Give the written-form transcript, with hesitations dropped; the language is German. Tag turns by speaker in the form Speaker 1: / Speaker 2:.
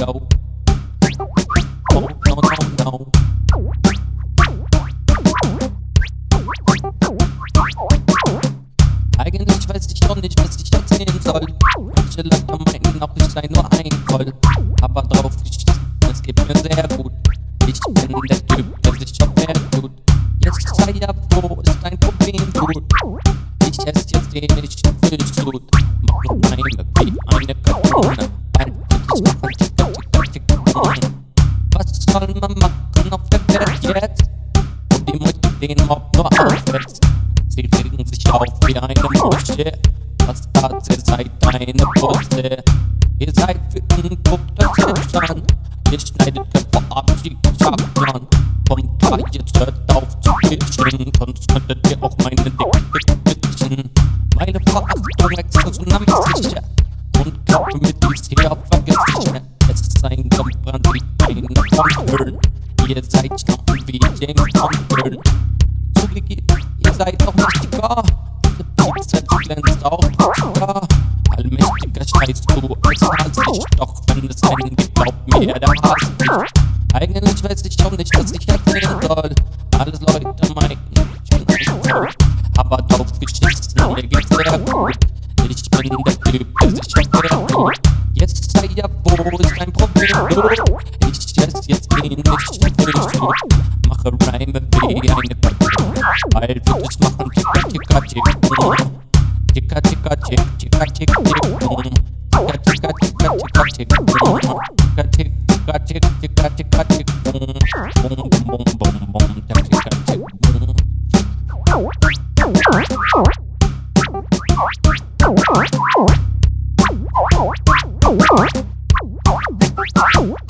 Speaker 1: yo. Oh, no, no, no. Eigentlich weiß ich doch nicht, was ich erzählen soll. Manche Leute meinen auch, ich sei nur ein Troll. Aber drauf geschissen, es geht mir sehr gut. Ich bin der Typ, der sich schon mehr tut. Jetzt sei ja, wo ist dein Problem, Dude? Ich esse jetzt den nicht Fischsud. Mache Reime wie eine Kanone. Ich mache Tick. Was soll man machen auf der Welt jetzt? Und die Mutter den Mob nur aufwetzt. Sie regen sich auf wie eine Musche. Was tat ihr, seid eine Busse? Ihr seid wütend, guckt euch selbst an. Ihr schneidet Köpfe ab, schiebt Schablon. Und da jetzt hört auf zu bitchen, sonst könntet ihr auch meine Dick bitchen. Meine Verachtung exklusiv und Klappe mit dies her vergiss ich mehr. Es ist ein Kampfbrand wie eine Bombe. Ihr seid Schnappen wie James Bond. Zugegeben, ihr seid auch mächtiger. Der Pizza glänzt auch mächtiger. Allmächtiger schreist du als Hasig. Doch wenn es einen gibt, glaubt mir, der hasst mich. Eigentlich weiß ich schon nicht, was ich erzählen soll. Alles Leute meinen, ich bin ein Troll. Aber drauf geschissen, mir geht's sehr gut. Ich bin der Typ, der sich schon sehr tut. Jetzt sei ja, wo ist dein Problem, du? Ich esse jetzt den nicht Fischsud. Mache Reime wie eine Katze. Weil wir das machen, ticka ticka tick. Ticka ticka tick, ticka tick tick. Ticka ticka ticka ticka tick. Ticka tick ticka tick ticka ticka tick. Bum bum bum bum ticka tick.
Speaker 2: Oh,